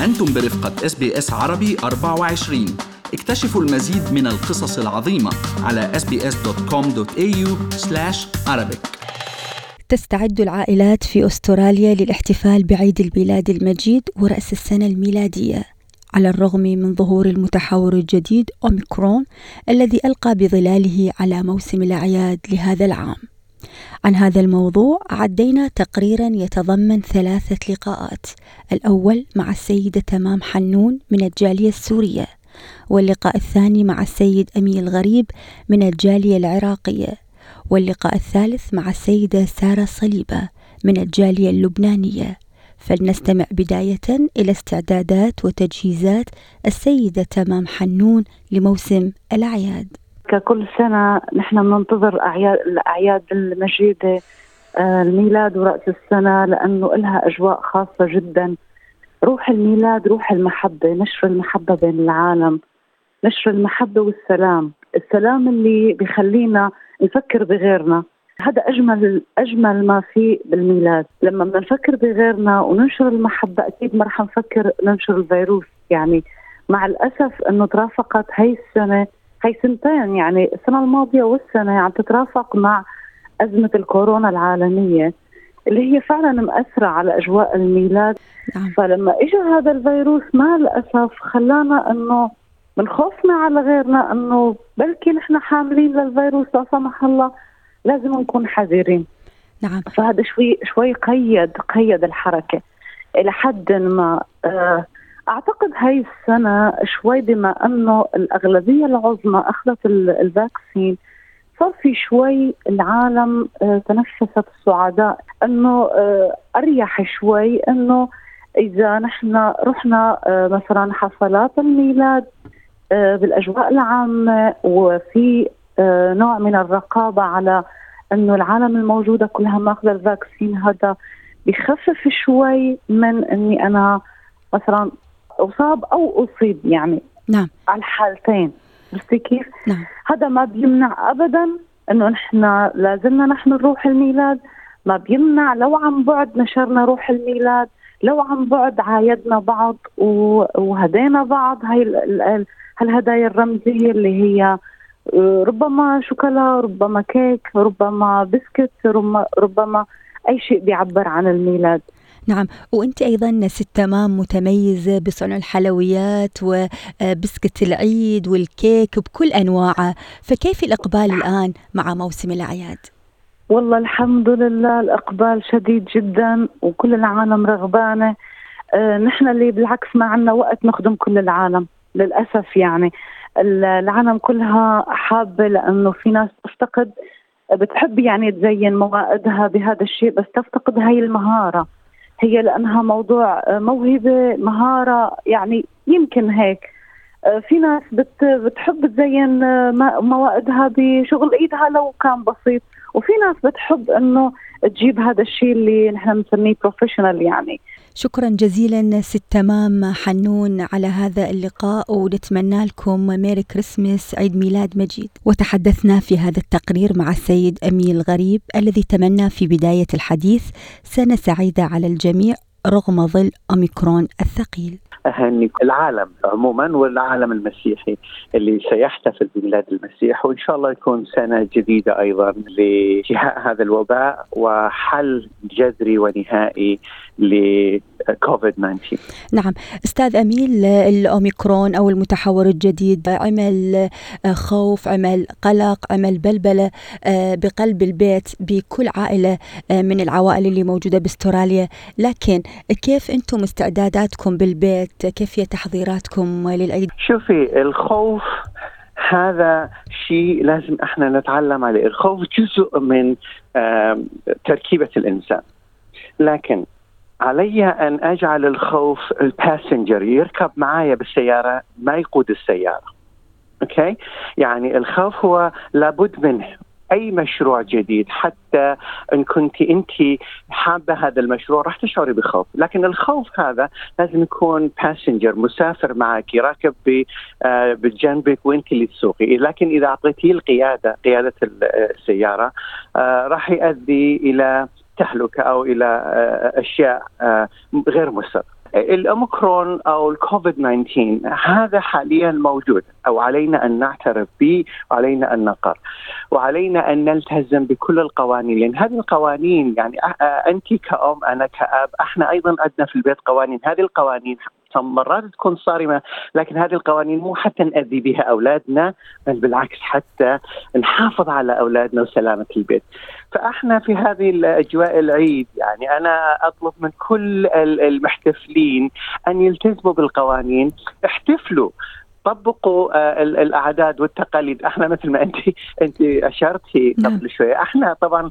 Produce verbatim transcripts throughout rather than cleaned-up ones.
أنتم برفقة إس بي إس عربي أربعة وعشرين. اكتشفوا المزيد من القصص العظيمة على إس بي إس دوت كوم دوت إيه يو سلاش عربيك. تستعد العائلات في أستراليا للاحتفال بعيد الميلاد المجيد ورأس السنة الميلادية، على الرغم من ظهور المتحور الجديد أوميكرون الذي ألقى بظلاله على موسم الأعياد لهذا العام. عن هذا الموضوع عدينا تقريرا يتضمن ثلاثة لقاءات، الأول مع السيدة تمام حنون من الجالية السورية، واللقاء الثاني مع السيد أميل غريب من الجالية العراقية، واللقاء الثالث مع السيدة سارة صليبة من الجالية اللبنانية. فلنستمع بداية إلى استعدادات وتجهيزات السيدة تمام حنون لموسم الأعياد. ككل سنة نحن بننتظر أعياد الأعياد المجيدة، الميلاد ورأس السنة، لأنه إلها أجواء خاصة جدا. روح الميلاد روح المحبة، نشر المحبة بين العالم، نشر المحبة والسلام، السلام اللي بيخلينا نفكر بغيرنا. هذا أجمل أجمل ما فيه بالميلاد. لما بنفكر بغيرنا وننشر المحبة أكيد ما رح نفكر ننشر الفيروس. يعني مع الأسف أنه ترافقت هاي السنة، هاي سنتين، يعني السنة الماضية والسنة عم تترافق مع أزمة الكورونا العالمية اللي هي فعلا مأثرة على أجواء الميلاد. فلما إجا هذا الفيروس مع الأسف خلانا أنه من خوفنا على غيرنا أنه بلكي نحن حاملين للفيروس لا سمح الله، لازم نكون حذرين. نعم. فهذا شوي شوي قيد قيد الحركة إلى حد ما. أعتقد هاي السنة شوي بما أنه الأغلبية العظمى أخذت الفاكسين، صار في شوي العالم تنفست السعداء أنه أريح شوي، أنه إذا نحن رحنا مثلا حفلات الميلاد بالأجواء العامة وفي نوع من الرقابة على أنه العالم الموجودة كلها ماخذة الفاكسين، هذا بيخفف شوي من أني أنا مثلا أصاب أو أصيب، يعني نعم على الحالتين. بس كيف؟ نعم. هذا ما بيمنع أبدا أنه نحن لازلنا نحن نروح الميلاد، ما بيمنع لو عن بعد نشرنا روح الميلاد، لو عن بعد عايدنا بعض وهدينا بعض هاي الهدايا الرمزية اللي هي ربما شوكولا، ربما كيك، ربما بسكت، ربما أي شيء بيعبر عن الميلاد. نعم. وأنت أيضا ست تمام متميزة بصنع الحلويات وبسكت العيد والكيك بكل أنواعه، فكيف الإقبال الآن مع موسم الأعياد؟ والله الحمد لله الإقبال شديد جدا وكل العالم رغبانة. آه نحن اللي بالعكس ما عنا وقت نخدم كل العالم للأسف. يعني العالم كلها حابة، لأنه في ناس تفتقد، بتحب يعني تزين موائدها بهذا الشيء، بس تفتقد هاي المهارة. هي لأنها موضوع موهبة مهارة، يعني يمكن هيك. في ناس بت بتحب تزين موائدها بشغل إيدها لو كان بسيط، وفي ناس بتحب إنه تجيب هذا الشيء اللي نحن نسميه بروفيشنال. يعني شكرا جزيلا ست تمام حنون على هذا اللقاء، ونتمنى لكم ميري كريسمس، عيد ميلاد مجيد. وتحدثنا في هذا التقرير مع السيد أميل غريب الذي تمنى في بداية الحديث سنة سعيدة على الجميع رغم ظل أوميكرون الثقيل. أهني العالم عموما والعالم المسيحي اللي سيحتفل بميلاد المسيح، وإن شاء الله يكون سنة جديدة أيضا لانتهاء هذا الوباء وحل جذري ونهائي لكوفيد تسعة عشر. نعم أستاذ أميل، الأوميكرون أو المتحور الجديد عمل خوف، عمل قلق، عمل بلبلة بقلب البيت بكل عائلة من العوائل اللي موجودة باستراليا، لكن كيف أنتم استعداداتكم بالبيت؟ كيف هي تحضيراتكم للعيد؟ شوفي، الخوف هذا شيء لازم احنا نتعلم عليه. الخوف جزء من تركيبة الإنسان، لكن علي أن أجعل الخوف الباسنجر يركب معايا بالسيارة ما يقود السيارة. أوكي؟ يعني الخوف هو لابد منه. أي مشروع جديد حتى إن كنت أنت حابة هذا المشروع راح تشعري بخوف، لكن الخوف هذا لازم يكون باسنجر مسافر معك راكب بجنبك وأنت اللي تسوقي. لكن إذا أعطيتيه القيادة قيادة السيارة راح يؤدي إلى تهلكة أو إلى أشياء غير مسر. الأوميكرون أو الكوفيد تسعة عشر هذا حاليا موجود، أو علينا أن نعترف به، وعلينا أن نقر، وعلينا أن نلتزم بكل القوانين، لأن هذه القوانين يعني أنت كأم أنا كأب احنا أيضا عندنا في البيت قوانين. هذه القوانين مرات تكون صارمة، لكن هذه القوانين مو حتى نأذي بها أولادنا، بل بالعكس حتى نحافظ على أولادنا وسلامة البيت. فإحنا في هذه الأجواء العيد يعني أنا أطلب من كل المحتفلين أن يلتزموا بالقوانين، احتفلوا، طبقوا الأعداد والتقاليد. احنا مثل ما انت انت اشرتي قبل شوي، احنا طبعا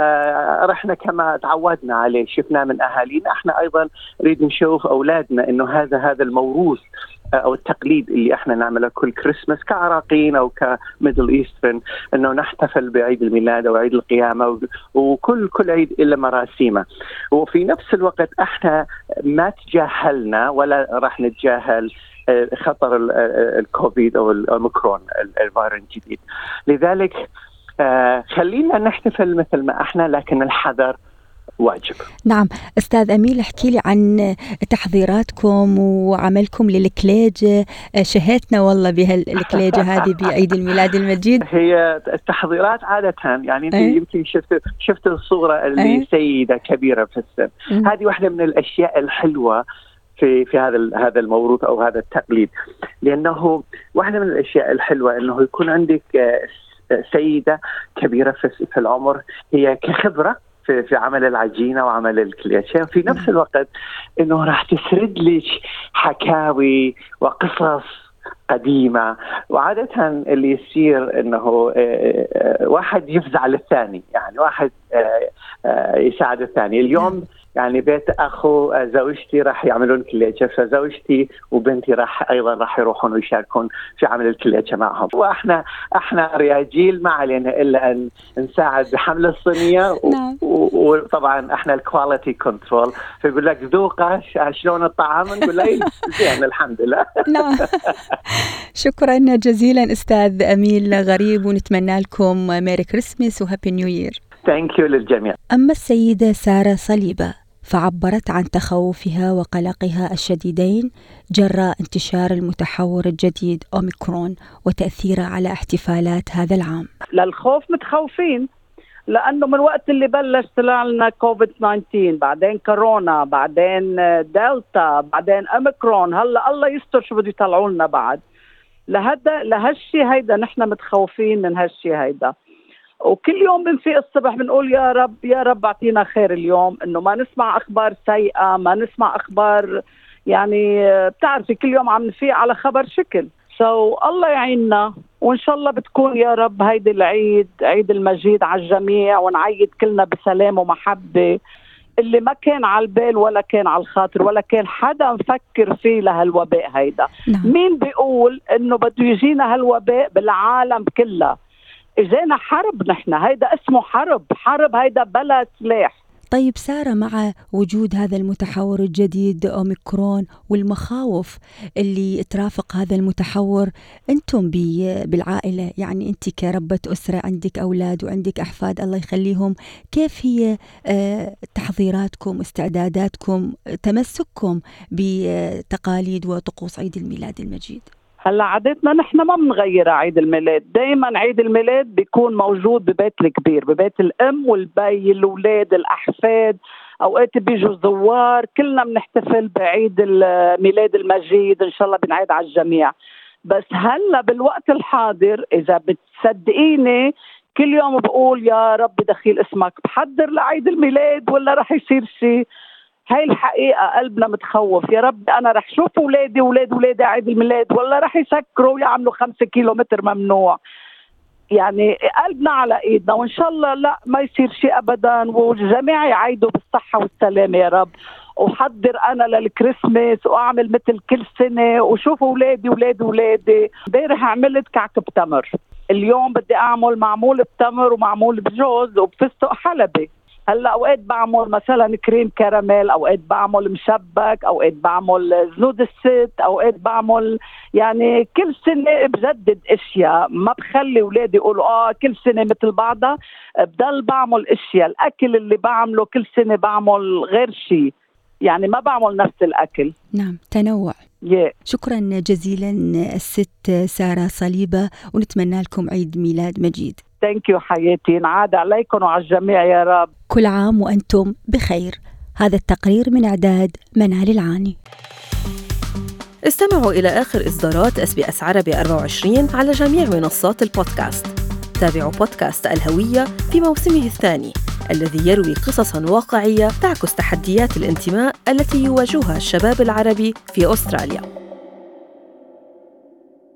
رحنا كما تعودنا عليه، شفنا من اهالينا، احنا ايضا نريد نشوف اولادنا انه هذا هذا الموروث او التقليد اللي احنا نعمله كل كريسماس كعراقيين او كميدل ايسترن، انه نحتفل بعيد الميلاد او عيد القيامه، وكل كل عيد الا مراسيمه. وفي نفس الوقت احنا ما تجاهلنا ولا راح نتجاهل خطر الكوفيد أو الأوميكرون الفيروس الجديد. لذلك خلينا نحتفل مثل ما احنا، لكن الحذر واجب. نعم أستاذ أميل، احكي لي عن تحضيراتكم وعملكم للكليجة. شهيتنا والله بهالكليجة هذه بعيد الميلاد المجيد. هي التحضيرات عادة يعني انت أيه؟ يمكن شفت شفت الصورة اللي أيه؟ سيدة كبيرة في السن. م- هذه واحدة من الأشياء الحلوة في في هذا هذا الموروث او هذا التقليد، لانه واحده من الاشياء الحلوه انه يكون عندك سيده كبيره في العمر، هي كخبره في في عمل العجينه وعمل الكليتشه، في نفس الوقت انه راح تسرد لك حكاوي وقصص قديمة. وعادة اللي يصير انه واحد يفزع للثاني، يعني واحد يساعد الثاني. اليوم يعني بيت اخو زوجتي راح يعملون كليتشه، فزوجتي وبنتي راح ايضا راح يروحون ويشاركون في عمل الكليتشه معهم. واحنا احنا رياجيل ما علينا الا ان نساعد بحمل الصينيه، وطبعا احنا الكواليتي كنترول، فيقول لك ذوقه شلون الطعام، نقول له زين الحمد لله. نعم شكرا جزيلا أستاذ أميل غريب، ونتمنى لكم ميري كريسمس وهابي نيو يير. ثانك يو للجميع. أما السيدة سارة صليبة فعبرت عن تخوفها وقلقها الشديدين جراء انتشار المتحور الجديد أوميكرون وتأثيره على احتفالات هذا العام. للخوف متخوفين، لأنه من وقت اللي بلش طلع لنا كوفيد تسعة عشر، بعدين كورونا، بعدين دلتا، بعدين أوميكرون، هلا الله يستر شو بده يطلعوا لنا بعد. لهذا لهالشي هيدا نحن متخوفين من هالشي هيدا، وكل يوم بنفيق الصبح بنقول يا رب يا رب اعطينا خير اليوم، انه ما نسمع اخبار سيئة، ما نسمع اخبار يعني بتعرفي كل يوم عم نفيق على خبر شكل. سو so, الله يعيننا، وان شاء الله بتكون يا رب هيدي العيد عيد المجيد على الجميع، ونعيد كلنا بسلام ومحبة. اللي ما كان على البال ولا كان على الخاطر ولا كان حدا مفكر فيه لهالوباء هيدا. نعم. مين بيقول انه بده يجينا هالوباء بالعالم كلها؟ اجينا حرب، نحن هيدا اسمه حرب، حرب هيدا بلا سلاح. طيب سارة، مع وجود هذا المتحور الجديد أوميكرون والمخاوف اللي ترافق هذا المتحور، أنتم بالعائلة، يعني أنت كربة أسرة عندك أولاد وعندك أحفاد الله يخليهم، كيف هي تحضيراتكم، استعداداتكم، تمسككم بتقاليد وطقوس عيد الميلاد المجيد؟ هلا عادتنا نحن ما بنغير عيد الميلاد، دائما عيد الميلاد بيكون موجود ببيت الكبير، ببيت الام والبي، الاولاد، الاحفاد، اوقات بيجوا زوار، كلنا بنحتفل بعيد الميلاد المجيد، ان شاء الله بنعيد على الجميع. بس هلا بالوقت الحاضر اذا بتصدقيني كل يوم بقول يا رب دخيل اسمك، بحضر لعيد الميلاد ولا رح يصير شيء. هاي الحقيقة قلبنا متخوف، يا رب أنا رح شوف أولادي أولاد أولادي عيد الميلاد ولا رح يسكروا ويعملوا خمسة كيلو متر ممنوع. يعني قلبنا على إيدنا، وإن شاء الله لا ما يصير شيء أبدا، والجميع يعيدوا بالصحة والسلامة يا رب. وحضر أنا للكريسماس وأعمل مثل كل سنة وشوف أولادي أولادي أولادي. امبارح عملت كعك بتمر، اليوم بدي أعمل معمول بتمر ومعمول بجوز وبفستق حلبي. هلا اوقات بعمل مثلا كريم كراميل، اوقات بعمل مشبك، اوقات بعمل زنود الست، اوقات بعمل يعني كل سنه بجدد اشياء، ما بخلي اولادي يقولوا اه كل سنه مثل بعضها، بضل بعمل اشياء. الاكل اللي بعمله كل سنه بعمل غير شيء، يعني ما بعمل نفس الأكل. نعم، تنوع. yeah. شكرا جزيلا الست سارة صليبة، ونتمنى لكم عيد ميلاد مجيد. ثانك يو حياتي، نعاد عليكم وعلى الجميع يا رب. كل عام وأنتم بخير. هذا التقرير من إعداد منال العاني. استمعوا إلى آخر إصدارات إس بي إس عربي أربعة وعشرين على جميع منصات البودكاست. تابعوا بودكاست الهوية في موسمه الثاني الذي يروي قصصاً واقعية تعكس تحديات الانتماء التي يواجهها الشباب العربي في أستراليا.